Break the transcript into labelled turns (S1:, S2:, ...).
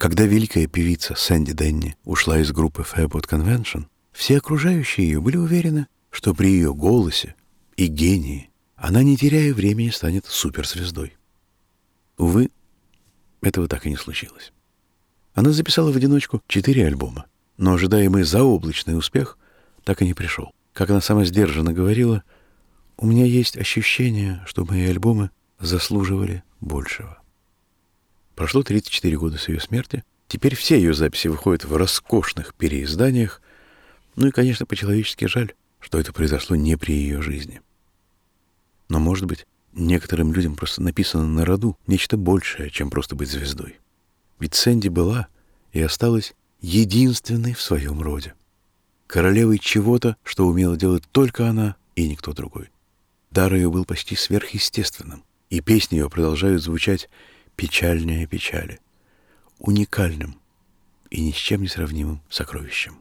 S1: Когда великая певица Сэнди Денни ушла из группы Fairport Convention, все окружающие ее были уверены, что при ее голосе и гении она, не теряя времени, станет суперзвездой. Увы, этого так и не случилось. Она записала в одиночку 4 альбома, но ожидаемый заоблачный успех так и не пришел. Как она сама сдержанно говорила, «У меня есть ощущение, что мои альбомы заслуживали большего». Прошло 34 года с ее смерти. Теперь все ее записи выходят в роскошных переизданиях. Ну и, конечно, по-человечески жаль, что это произошло не при ее жизни. Но, может быть, некоторым людям просто написано на роду нечто большее, чем просто быть звездой. Ведь Сэнди была и осталась единственной в своем роде. Королевой чего-то, что умела делать только она и никто другой. Дар ее был почти сверхъестественным, и песни ее продолжают звучать печальнее печали, уникальным и ни с чем не сравнимым сокровищем.